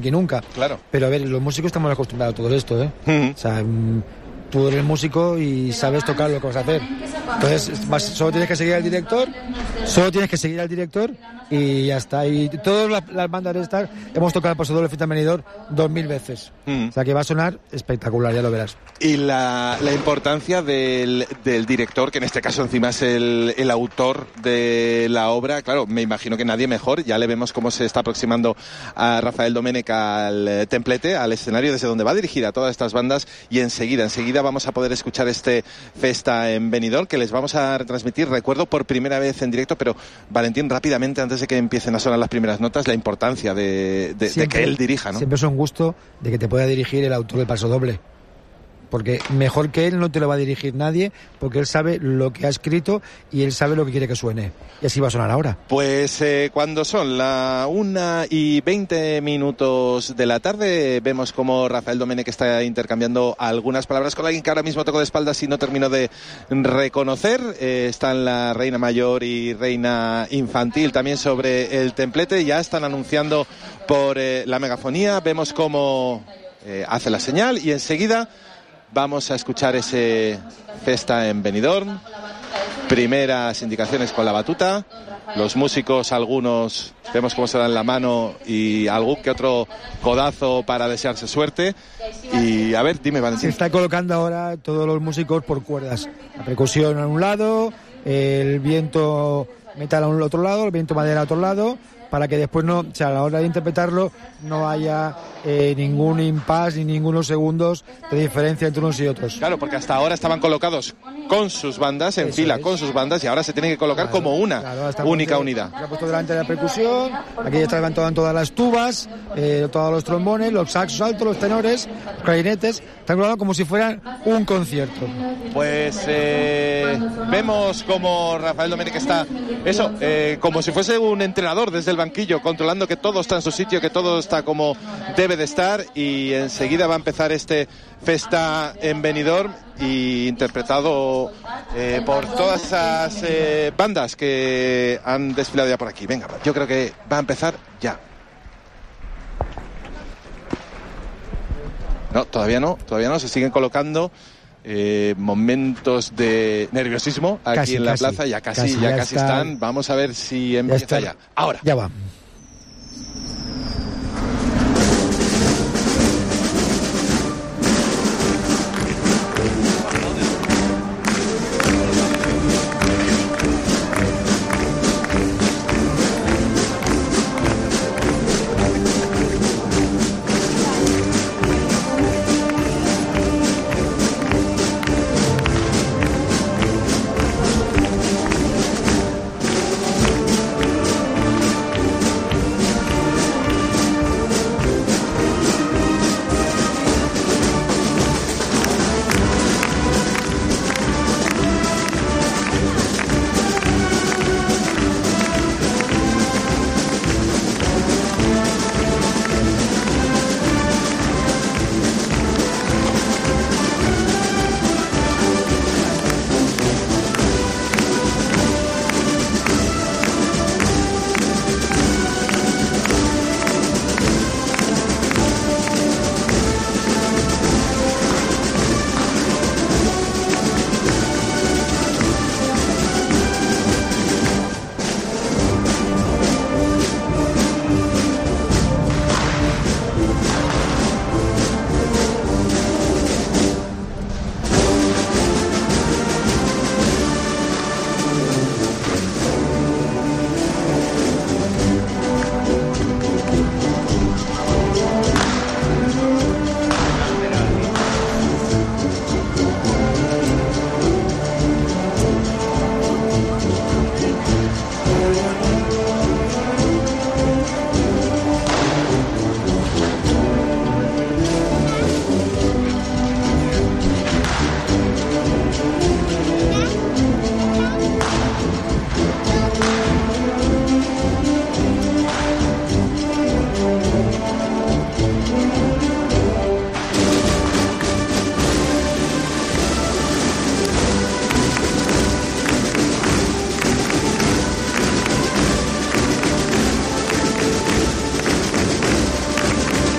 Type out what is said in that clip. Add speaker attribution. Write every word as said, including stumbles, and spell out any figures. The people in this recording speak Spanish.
Speaker 1: aquí nunca.
Speaker 2: Claro.
Speaker 1: Pero a ver, los músicos estamos acostumbrados a todo esto, ¿eh? Mm. O sea, tú eres músico y sabes tocar lo que vas a hacer. Entonces, vas, solo tienes que seguir al director, solo tienes que seguir al director y ya está. Y todas las, las bandas de estas hemos tocado el Paso Doble Fiesta en Benidorm dos mil veces. Mm. O sea, que va a sonar espectacular, ya lo verás.
Speaker 2: Y la, la importancia del, del director, que en este caso encima es el, el autor de la obra, claro, me imagino que nadie mejor. Ya le vemos cómo se está aproximando a Rafael Domènech al templete, al escenario desde donde va a dirigir a todas estas bandas, y enseguida, enseguida vamos a poder escuchar este Festa en Benidorm, que les vamos a retransmitir, recuerdo, por primera vez en directo. Pero Valentín, rápidamente, antes de que empiecen a sonar las primeras notas, la importancia de, de, siempre, de que él dirija, ¿no?
Speaker 1: Siempre es un gusto de que te pueda dirigir el autor del Paso Doble, porque mejor que él no te lo va a dirigir nadie, porque él sabe lo que ha escrito y él sabe lo que quiere que suene, y así va a sonar ahora.
Speaker 2: Pues eh, cuando son la una y veinte minutos de la tarde, vemos como Rafael Domènech está intercambiando algunas palabras con alguien que ahora mismo toco de espaldas y no termino de reconocer. Eh, están la reina mayor y reina infantil también sobre el templete, ya están anunciando por eh, la megafonía. Vemos cómo eh, hace la señal y enseguida vamos a escuchar ese Festa en Benidorm. Primeras indicaciones con la batuta. Los músicos, algunos, vemos cómo se dan la mano y algún que otro codazo para desearse suerte. Y a ver, dime, Valentín.
Speaker 1: Se está colocando ahora todos los músicos por cuerdas. La percusión a un lado, el viento metal a un otro lado, el viento madera a otro lado, para que después no, o sea, a la hora de interpretarlo no haya eh, ningún impasse ni ningunos segundos de diferencia entre unos y otros.
Speaker 2: Claro, porque hasta ahora estaban colocados con sus bandas, en Eso fila es. con sus bandas, y ahora se tienen que colocar claro, como una claro, única de, unidad.
Speaker 1: Se ha puesto delante de la percusión, aquí ya están todas las tubas, eh, todos los trombones, los saxos altos, los tenores, los clarinetes, están colocados como si fueran un concierto.
Speaker 2: Pues eh, vemos como Rafael Domènech está, eso, eh, como si fuese un entrenador desde el banquillo, controlando que todo está en su sitio, que todo está como debe de estar, y enseguida va a empezar este Festa en Benidorm, y interpretado eh, por todas esas eh, bandas que han desfilado ya por aquí. Venga, yo creo que va a empezar ya. No, todavía no, todavía no, se siguen colocando eh, momentos de nerviosismo aquí casi, en la casi, plaza, ya casi, casi ya, ya casi está, están. Vamos a ver si empieza ya. ya. Ahora.
Speaker 1: Ya va.